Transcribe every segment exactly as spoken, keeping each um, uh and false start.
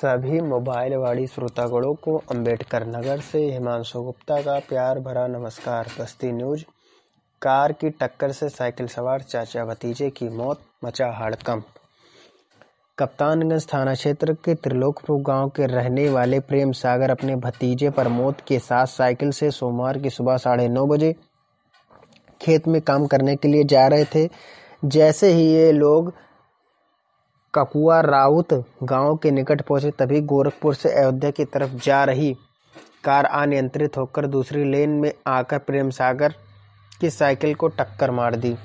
सभी मोबाइल वाणी श्रोतागणों को अम्बेडकर नगर से हिमांशु गुप्ता का प्यार भरा नमस्कार। बस्ती न्यूज। कार की टक्कर से साइकिल सवार चाचा भतीजे की मौत, मचा हड़कंप। कप्तानगंज थाना क्षेत्र के त्रिलोकपुर गांव के रहने वाले प्रेम सागर अपने भतीजे प्रमोद के साथ साइकिल से सोमवार की सुबह साढ़े नौ बजे खेत में काम करने के लिए जा रहे थे। जैसे ही ये लोग ककुआ राउत गांव के निकट पहुंचे, तभी गोरखपुर से अयोध्या की तरफ जा रही कार अनियंत्रित होकर दूसरी लेन में आकर प्रेम सागर की साइकिल को टक्कर मार दी।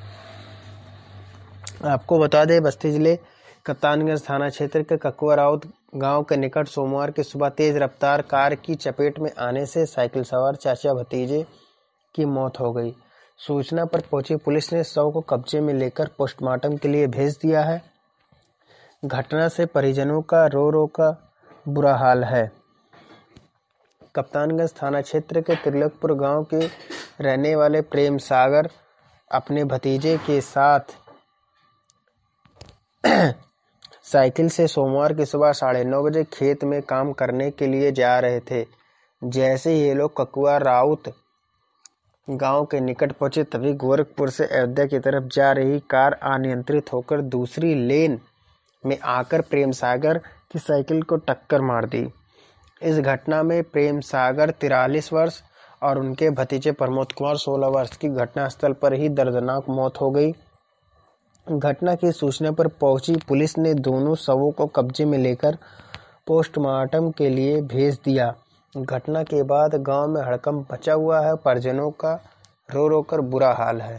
आपको बता दें, बस्ती जिले कप्तानगंज थाना क्षेत्र के ककुआ राउत गांव के निकट सोमवार की सुबह तेज रफ्तार कार की चपेट में आने से साइकिल सवार चाचा भतीजे की मौत हो गई। सूचना पर पहुंची पुलिस ने शव को कब्जे में लेकर पोस्टमार्टम के लिए भेज दिया है। घटना से परिजनों का रो रो का बुरा हाल है। कप्तानगंज थाना क्षेत्र के त्रिलोकपुर गांव के रहने वाले प्रेम सागर अपने भतीजे के साथ साइकिल से सोमवार की सुबह साढ़े नौ बजे खेत में काम करने के लिए जा रहे थे। जैसे ही ये लोग ककुआ राउत गांव के निकट पहुंचे, तभी गोरखपुर से अयोध्या की तरफ जा रही कार अनियंत्रित होकर दूसरी लेन में आकर प्रेम सागर की साइकिल को टक्कर मार दी। इस घटना में प्रेम सागर तिरालीस वर्ष और उनके भतीजे प्रमोद कुमार सोलह वर्ष की घटनास्थल पर ही दर्दनाक मौत हो गई। घटना की सूचना पर पहुंची पुलिस ने दोनों शवों को कब्जे में लेकर पोस्टमार्टम के लिए भेज दिया। घटना के बाद गांव में हड़कंप मचा हुआ है। परिजनों का रो रो कर बुरा हाल है।